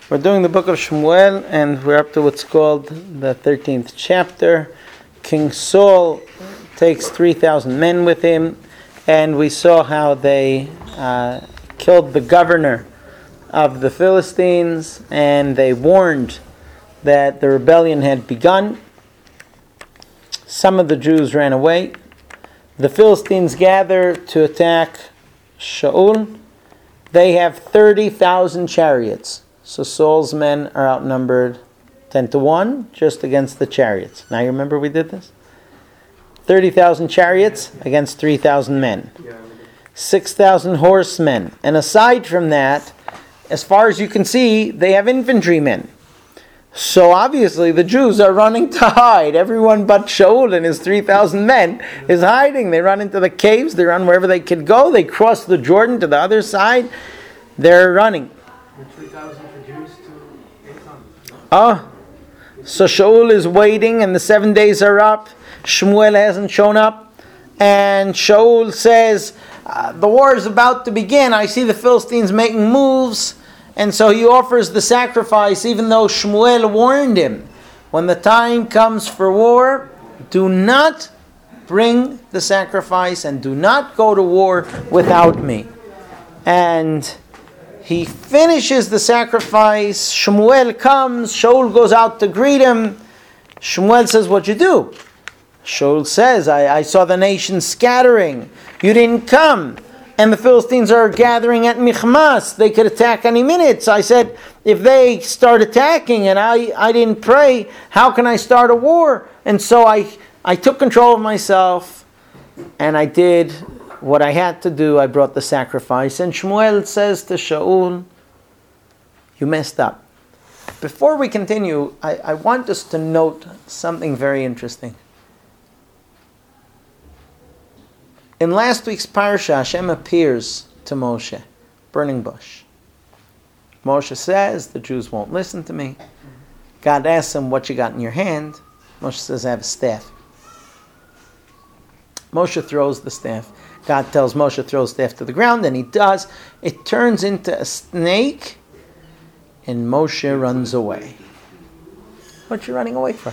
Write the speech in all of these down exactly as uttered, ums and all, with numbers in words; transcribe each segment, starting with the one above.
We're doing the book of Shmuel, and we're up to what's called the thirteenth chapter. King Saul takes three thousand men with him, and we saw how they uh, killed the governor of the Philistines, and they warned that the rebellion had begun. Some of the Jews ran away. The Philistines gather to attack Shaul. They have thirty thousand chariots. So Saul's men are outnumbered ten to one just against the chariots. Now you remember we did this? thirty thousand chariots against three thousand men. six thousand horsemen. And aside from that, as far as you can see, they have infantrymen. So obviously the Jews are running to hide. Everyone but Shaul and his three thousand men is hiding. They run into the caves. They run wherever they could go. They cross the Jordan to the other side. They're running. three thousand for Jews to eight hundred. Oh, so Shaul is waiting and the seven days are up. Shmuel hasn't shown up. And Shaul says, uh, the war is about to begin. I see the Philistines making moves. And so he offers the sacrifice, even though Shmuel warned him. When the time comes for war, do not bring the sacrifice and do not go to war without me. And he finishes the sacrifice. Shmuel comes. Shaul goes out to greet him. Shmuel says, "What'd you do?" Shaul says, I, I saw the nation scattering. You didn't come. And the Philistines are gathering at Michmas. They could attack any minute. So I said, if they start attacking and I, I didn't pray, how can I start a war? And so I, I took control of myself and I did what I had to do. I brought the sacrifice. And Shmuel says to Shaul, you messed up. Before we continue, I, I want us to note something very interesting. In last week's parsha, Hashem appears to Moshe, burning bush. Moshe says, the Jews won't listen to me. God asks him, what you got in your hand? Moshe says, I have a staff. Moshe throws the staff. God tells Moshe, throw the staff to the ground, and he does. It turns into a snake, and Moshe runs away. What you running away for?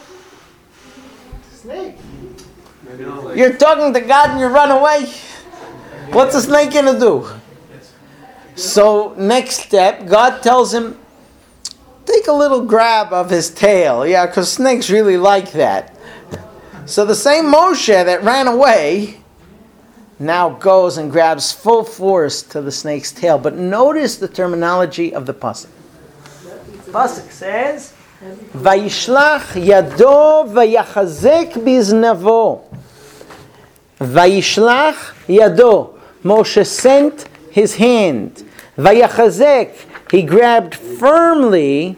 Snake. You're talking to God and you run away? What's a snake going to do? So, next step, God tells him, take a little grab of his tail. Yeah, because snakes really like that. So the same Moshe that ran away now goes and grabs full force to the snake's tail. But notice the terminology of the pasuk. Pasuk says, Vayishlach yado vayachazek biznavo. Vayishlach yado. Moshe sent his hand. Vayachazek. He grabbed firmly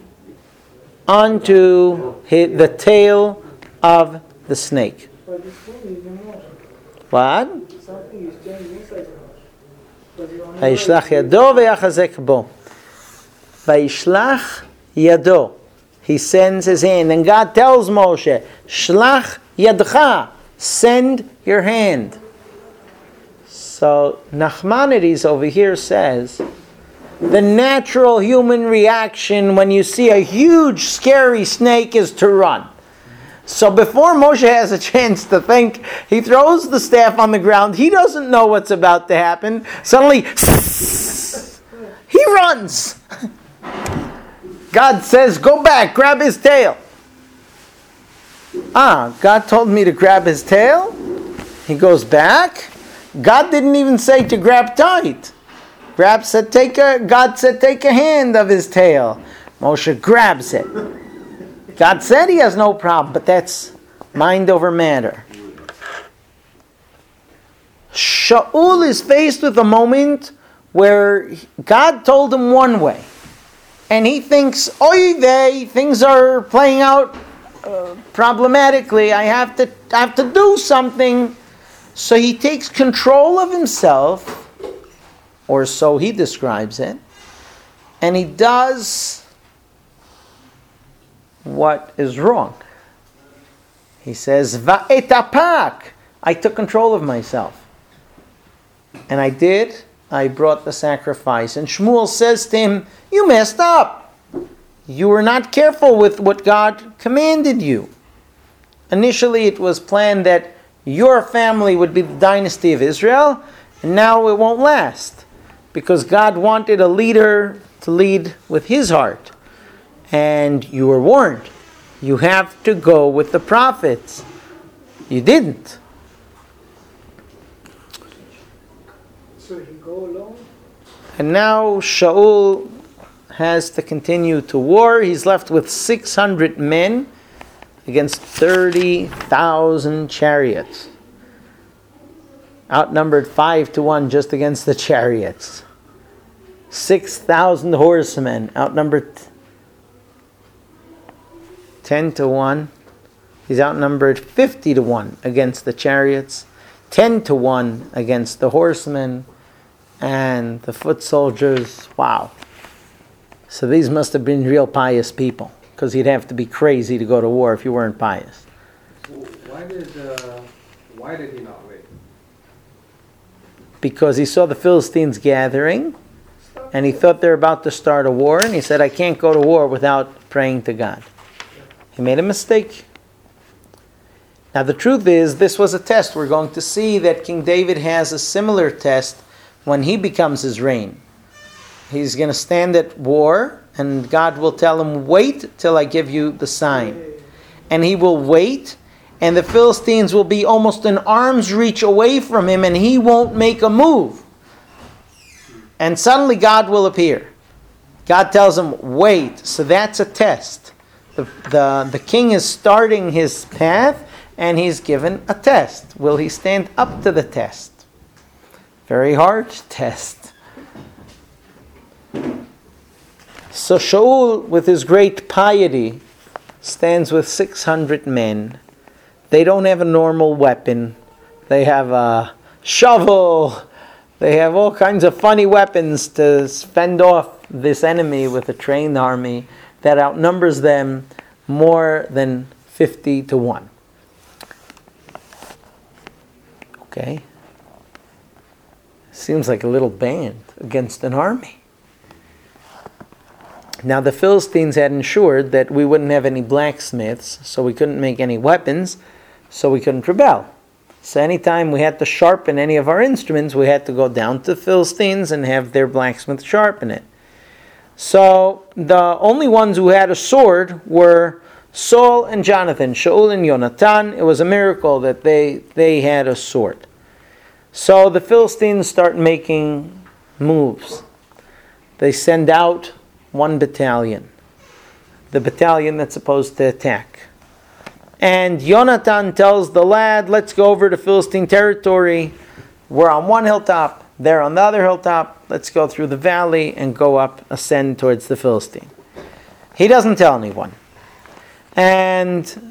onto his, the tail of the snake. What? Vayishlach yado vayachazek bo. Vayishlach yado. He sends his hand. And God tells Moshe, Shlach yadcha. Send your hand. So Nachmanides over here says, the natural human reaction when you see a huge scary snake is to run. So before Moshe has a chance to think, he throws the staff on the ground. He doesn't know what's about to happen. Suddenly, he runs. God says, go back, grab his tail. Ah, God told me to grab his tail. He goes back. God didn't even say to grab tight. Grab said, take a, God said, take a hand of his tail. Moshe grabs it. God said he has no problem, but that's mind over matter. Shaul is faced with a moment where God told him one way. And he thinks, oy vey, things are playing out uh, problematically. I have to, I have to do something. So he takes control of himself, or so he describes it, and he does what is wrong. He says, Va'etapak. I took control of myself. And I did. I brought the sacrifice. And Shmuel says to him, you messed up. you were not careful with what God commanded you. Initially, it was planned that your family would be the dynasty of Israel, and now it won't last, because God wanted a leader to lead with his heart. And you were warned, you have to go with the prophets. You didn't. So he go alone? And now Shaul has to continue to war. He's left with six hundred men against thirty thousand chariots. Outnumbered five to one just against the chariots. six thousand horsemen outnumbered ten to one. He's outnumbered fifty to one against the chariots, ten to one against the horsemen and the foot soldiers. Wow. So these must have been real pious people, because you'd have to be crazy to go to war if you weren't pious. Why did uh, why did he not wait? Because he saw the Philistines gathering, and he thought they're about to start a war, and he said, I can't go to war without praying to God. He made a mistake. Now the truth is, this was a test. We're going to see that King David has a similar test when he becomes his reign. He's going to stand at war, and God will tell him, wait till I give you the sign. And he will wait, and the Philistines will be almost an arm's reach away from him, and he won't make a move. And suddenly God will appear. God tells him, wait. So that's a test. The, the, the king is starting his path, and he's given a test. Will he stand up to the test? Very hard test. So Shaul, with his great piety, stands with six hundred men. They don't have a normal weapon. They have a shovel. They have all kinds of funny weapons to fend off this enemy with a trained army that outnumbers them more than fifty to one. Okay? Seems like a little band against an army. Now the Philistines had ensured that we wouldn't have any blacksmiths, so we couldn't make any weapons, so we couldn't rebel. So anytime we had to sharpen any of our instruments, we had to go down to the Philistines and have their blacksmith sharpen it. So the only ones who had a sword were Saul and Jonathan, Shaul and Yonatan. It was a miracle that they, they had a sword. So the Philistines start making moves. They send out one battalion, the battalion that's supposed to attack. And Yonatan tells the lad, let's go over to Philistine territory. We're on one hilltop, they're on the other hilltop. Let's go through the valley and go up, ascend towards the Philistine. He doesn't tell anyone. And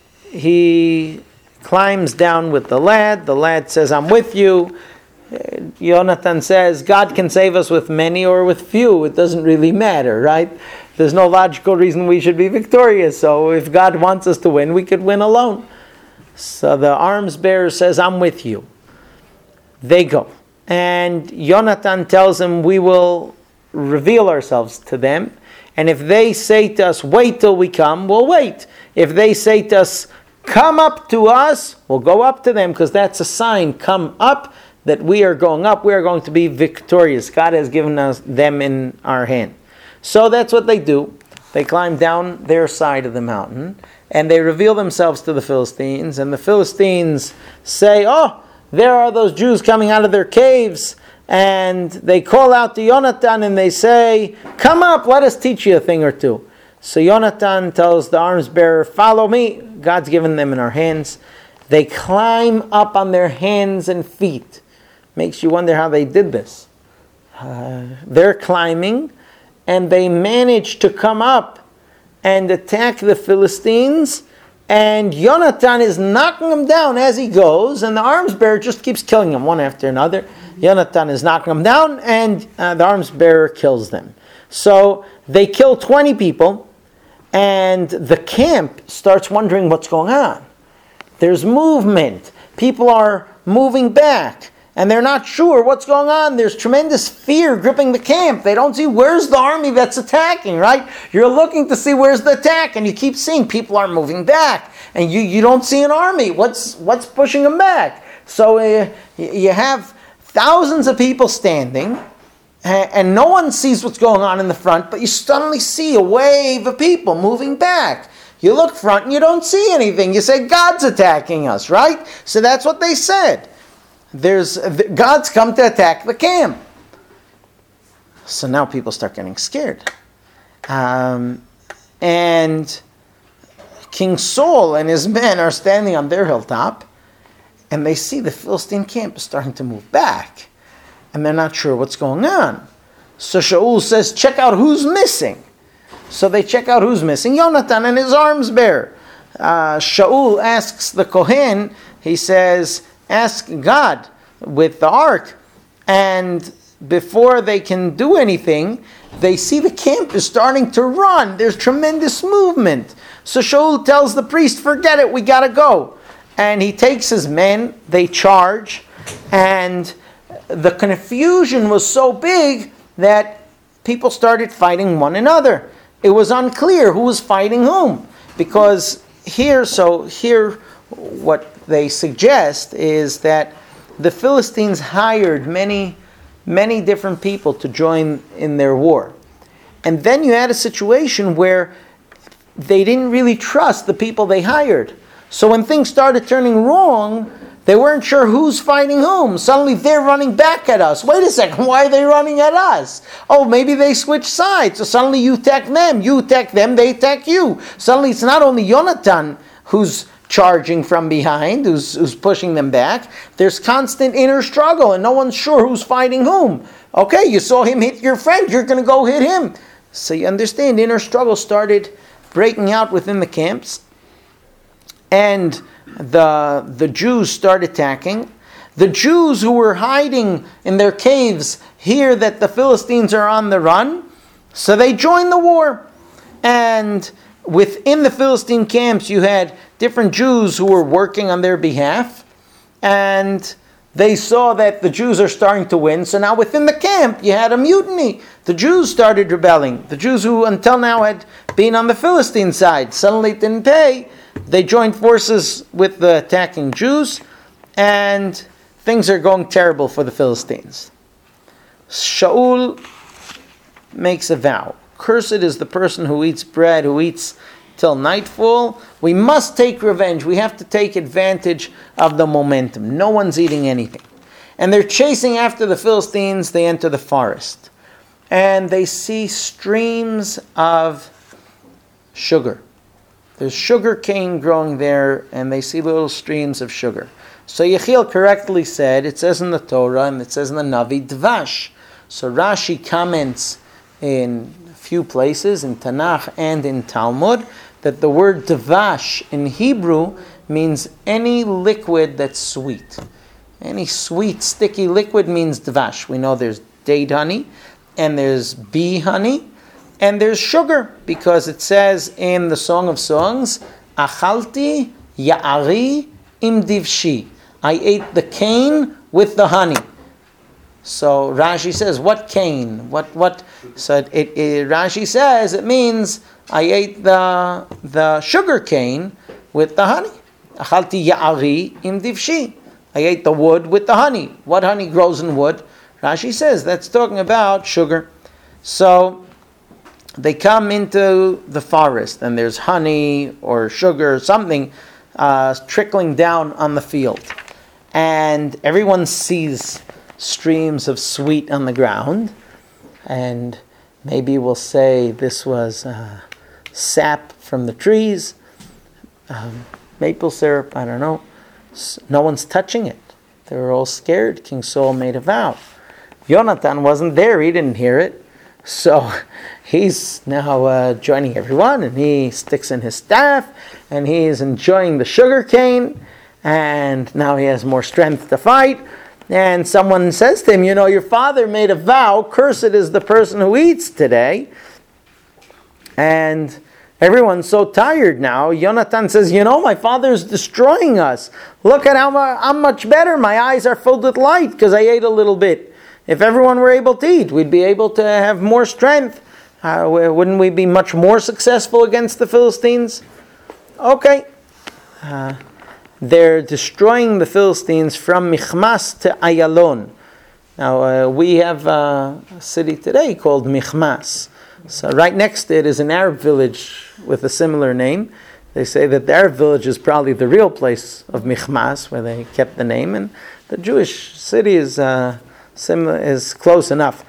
he climbs down with the lad. The lad says, I'm with you. Yonatan says, God can save us with many or with few. It doesn't really matter, right? There's no logical reason we should be victorious. So if God wants us to win, we could win alone. So the arms bearer says, I'm with you. They go. And Yonatan tells him, we will reveal ourselves to them. And if they say to us, wait till we come, we'll wait. If they say to us, come up to us, we'll go up to them, because that's a sign. Come up, that we are going up, we are going to be victorious. God has given us them in our hand. So that's what they do. They climb down their side of the mountain, and they reveal themselves to the Philistines, and the Philistines say, oh, there are those Jews coming out of their caves, and they call out to Yonatan, and they say, come up, let us teach you a thing or two. So Yonatan tells the arms bearer, follow me. God's given them in our hands. They climb up on their hands and feet. Makes you wonder how they did this. Uh, they're climbing, and they manage to come up and attack the Philistines, and Yonatan is knocking them down as he goes, and the arms bearer just keeps killing them one after another. Yonatan is knocking them down, and uh, the arms bearer kills them. So they kill twenty people, and the camp starts wondering what's going on. There's movement. People are moving back. and they're not sure what's going on. There's tremendous fear gripping the camp. They don't see where's the army that's attacking, right? You're looking to see where's the attack, and you keep seeing people are moving back, and you, you don't see an army. What's what's pushing them back? So uh, you have thousands of people standing, and no one sees what's going on in the front, but you suddenly see a wave of people moving back. You look front and you don't see anything. You say, God's attacking us, right? So that's what they said. There's God's come to attack the camp. So now people start getting scared. Um, and King Saul and his men are standing on their hilltop, and they see the Philistine camp is starting to move back. And they're not sure what's going on. So Shaul says, check out who's missing. So they check out who's missing. Yonatan and his arms bearer. Uh, Shaul asks the Kohen, he says, ask God with the ark. And before they can do anything, they see the camp is starting to run. There's tremendous movement. So Shaul tells the priest, forget it, we got to go. And he takes his men, they charge, and the confusion was so big that people started fighting one another. It was unclear who was fighting whom. Because here, so here what they suggest is that the Philistines hired many, many different people to join in their war. And then you had a situation where they didn't really trust the people they hired. So when things started turning wrong, they weren't sure who's fighting whom. Suddenly they're running back at us. Wait a second, why are they running at us? Oh, maybe they switched sides. So suddenly you attack them, you attack them, they attack you. Suddenly it's not only Yonatan who's charging from behind, who's, who's pushing them back. There's constant inner struggle and no one's sure who's fighting whom. Okay, you saw him hit your friend, you're going to go hit him. So you understand, inner struggle started breaking out within the camps. And the the Jews start attacking. The Jews who were hiding in their caves hear that the Philistines are on the run, so they join the war. And within the Philistine camps, you had different Jews who were working on their behalf, and they saw that the Jews are starting to win. So now within the camp, you had a mutiny. The Jews started rebelling. The Jews who until now had been on the Philistine side suddenly didn't pay. They joined forces with the attacking Jews, and things are going terrible for the Philistines. Shaul makes a vow. Cursed is the person who eats bread, who eats till nightfall. We must take revenge. We have to take advantage of the momentum. No one's eating anything. And they're chasing after the Philistines. They enter the forest. And they see streams of sugar. There's sugar cane growing there, and they see little streams of sugar. So Yechiel correctly said, it says in the Torah, and it says in the Navi, Dvash. So Rashi comments in a few places, in Tanakh and in Talmud, that the word Dvash in Hebrew means any liquid that's sweet. Any sweet, sticky liquid means Dvash. We know there's date honey, and there's bee honey, and there's sugar, because it says in the Song of Songs, Achalti ya'ari im divshi. I ate the cane with the honey. So Rashi says, what cane? What what? So it, it, it, Rashi says it means I ate the the sugar cane with the honey. Achalti ya'ari im divshi. I ate the wood with the honey. What honey grows in wood? Rashi says that's talking about sugar. So they come into the forest, and there's honey or sugar or something uh, trickling down on the field. And everyone sees streams of sweet on the ground. And maybe we'll say this was uh, sap from the trees, um, maple syrup, I don't know. No one's touching it. They were all scared. King Saul made a vow. Yonatan wasn't there. He didn't hear it. So he's now uh, joining everyone, and he sticks in his staff, and he's enjoying the sugar cane, and now he has more strength to fight. And someone says to him, you know, your father made a vow, cursed is the person who eats today. And Everyone's so tired now. Yonatan says, you know, my father's destroying us. Look at how mu- I'm much better. My eyes are filled with light because I ate a little bit. If everyone were able to eat, we'd be able to have more strength. Uh, wouldn't we be much more successful against the Philistines? Okay. Uh, they're destroying the Philistines from Michmas to Ayalon. Now, uh, we have uh, a city today called Michmas. So right next to it is an Arab village with a similar name. They say that the Arab village is probably the real place of Michmas, where they kept the name, and the Jewish city is uh, similar, is close enough.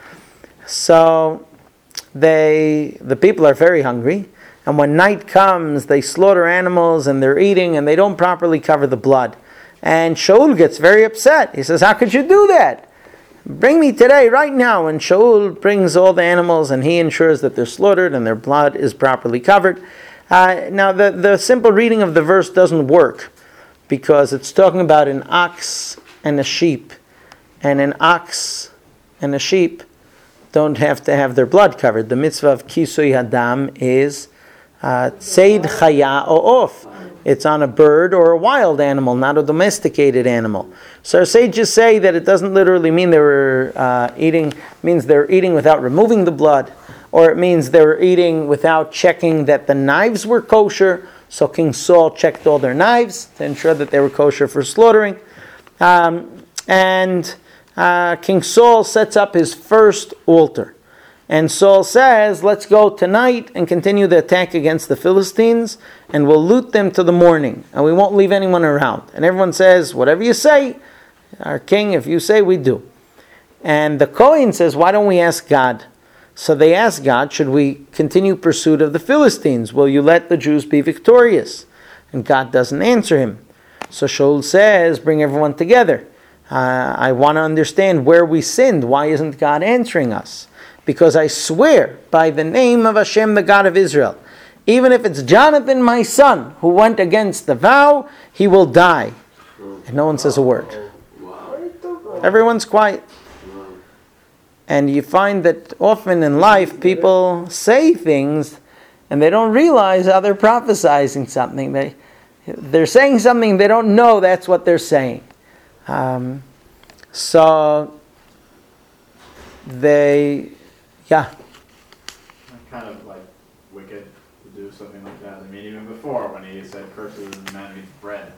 So they, the people are very hungry, and when night comes, they slaughter animals and they're eating, and they don't properly cover the blood. And Shaul gets very upset. He says, "How could you do that? Bring me today, right now." And Shaul brings all the animals and he ensures that they're slaughtered and their blood is properly covered. Uh, now, the, the simple reading of the verse doesn't work because it's talking about an ox and a sheep. And an ox and a sheep don't have to have their blood covered. The mitzvah of kisui hadam is uh, tseid chaya o of. It's on a bird or a wild animal, not a domesticated animal. So our sages say that it doesn't literally mean they were uh, eating, means they're eating without removing the blood, or it means they were eating without checking that the knives were kosher. So King Saul checked all their knives to ensure that they were kosher for slaughtering. Um, and uh, King Saul sets up his first altar. And Saul says, let's go tonight and continue the attack against the Philistines, and we'll loot them to the morning, and we won't leave anyone around. And everyone says, whatever you say, our king, if you say, we do. And the Kohen says, why don't we ask God? So they ask God, should we continue pursuit of the Philistines? Will you let the Jews be victorious? And God doesn't answer him. So Shaul says, bring everyone together. Uh, I want to understand where we sinned. Why isn't God answering us? Because I swear by the name of Hashem, the God of Israel, even if it's Jonathan, my son, who went against the vow, he will die. And no one says a word. Everyone's quiet. And you find that often in life, people say things and they don't realize how they're prophesizing something. They, they're saying something they don't know that's what they're saying. Um, so they... Yeah. Kind of like wicked to do something like that. I mean, even before when he said, "Curses the man who eats bread."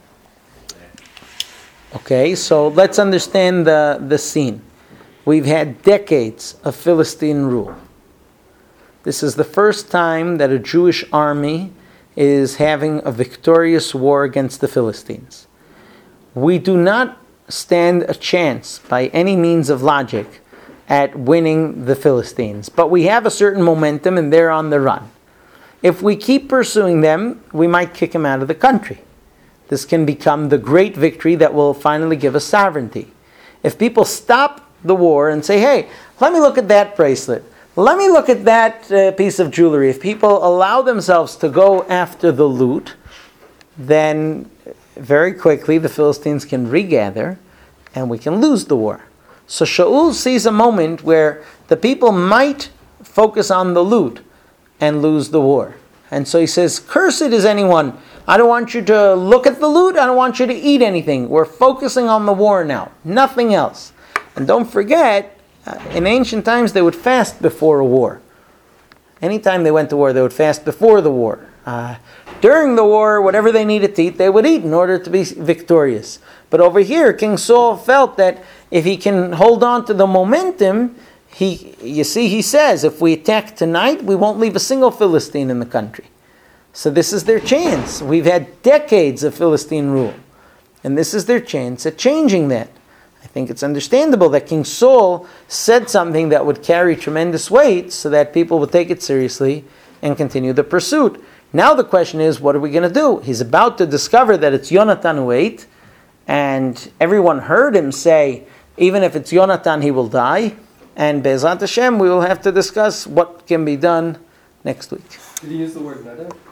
Okay, so let's understand the, the scene. We've had decades of Philistine rule. This is the first time that a Jewish army is having a victorious war against the Philistines. We do not stand a chance by any means of logic at winning the Philistines. But we have a certain momentum and they're on the run. If we keep pursuing them, we might kick them out of the country. This can become the great victory that will finally give us sovereignty. If people stop the war and say, hey, let me look at that bracelet, let me look at that uh, piece of jewelry. If people allow themselves to go after the loot, then very quickly the Philistines can regather and we can lose the war. So Shaul sees a moment where the people might focus on the loot and lose the war. And so he says, cursed is anyone. I don't want you to look at the loot. I don't want you to eat anything. We're focusing on the war now. Nothing else. And don't forget, uh, in ancient times they would fast before a war. Anytime they went to war, they would fast before the war. Uh, during the war, whatever they needed to eat, they would eat in order to be victorious. But over here, King Saul felt that if he can hold on to the momentum, he, you see, he says, if we attack tonight, we won't leave a single Philistine in the country. So this is their chance. We've had decades of Philistine rule. And this is their chance at changing that. I think it's understandable that King Saul said something that would carry tremendous weight so that people would take it seriously and continue the pursuit. Now the question is, what are we going to do? He's about to discover that it's Yonatan who ate, and everyone heard him say, even if it's Yonatan, he will die. And Be'ezrat Hashem, we will have to discuss what can be done next week. Did he use the word neder?